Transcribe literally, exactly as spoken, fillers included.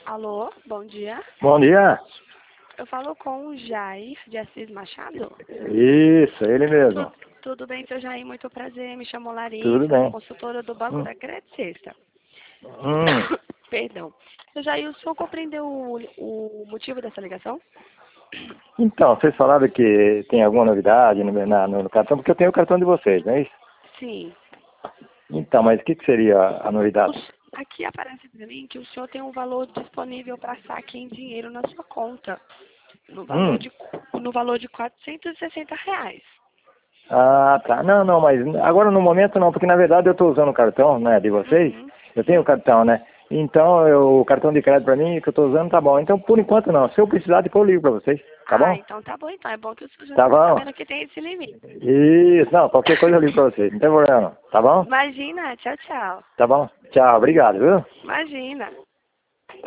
Alô, bom dia. Bom dia. Eu falo com o Jair de Assis Machado. Isso, ele mesmo. Tu, tudo bem, seu Jair? Muito prazer. Me chamo Tudo Larissa, sou bem. consultora do Banco Hum. da Crédito Sexta. Hum. Perdão. Seu Jair, o senhor compreendeu o, o motivo dessa ligação? Então, vocês falaram que tem alguma novidade no, na- no cartão, porque eu tenho o cartão de vocês, não é isso? Sim. Então, mas o que, que seria a novidade? Os- aqui aparece para mim que o senhor tem um valor disponível para saque em dinheiro na sua conta. No valor Hum. de, no valor de quatrocentos e sessenta reais. Ah, tá. Não, não, mas agora no momento não, porque na verdade eu estou usando o cartão, né, de vocês. Uhum, Eu tenho o sim. cartão, né? Então, eu, o cartão de crédito para mim que eu estou usando tá bom. Então, por enquanto não. Se eu precisar, depois eu ligo para vocês. Tá Ah, bom? então tá bom, então. É bom que o senhor já Tá está bom? sabendo que tem esse limite. Isso, não, qualquer coisa eu ligo para vocês. Não tem problema, não. Tá bom? Imagina, tchau, tchau. Tá bom? Tchau, obrigado, viu? Imagina.